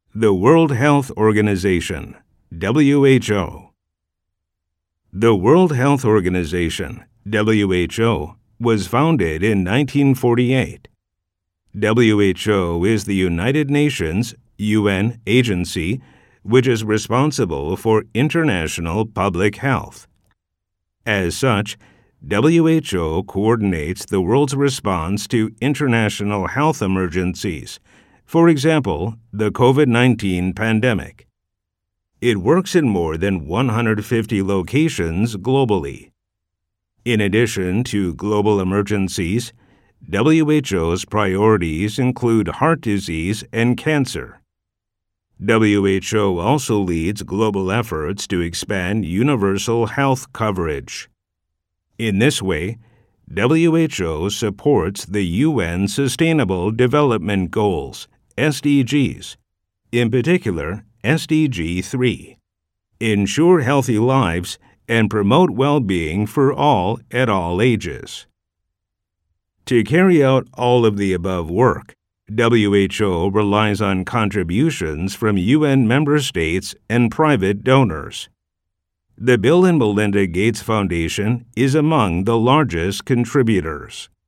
The World Health Organization, WHO. The World Health Organization, WHO, was founded in 1948. WHO is the United Nations, UN, agency which is responsible for international public health. As such, WHO coordinates the world's response to international health emergencies, for example, the COVID-19 pandemic. It works in more than 150 locations globally. In addition to global emergencies, WHO's priorities include heart disease and cancer. WHO also leads global efforts to expand universal health coverage. In this way, WHO supports the UN Sustainable Development Goals, SDGs, in particular SDG 3, ensure healthy lives and promote well-being for all at all ages. To carry out all of the above work, WHO relies on contributions from UN member states and private donors. The Bill and Melinda Gates Foundation is among the largest contributors.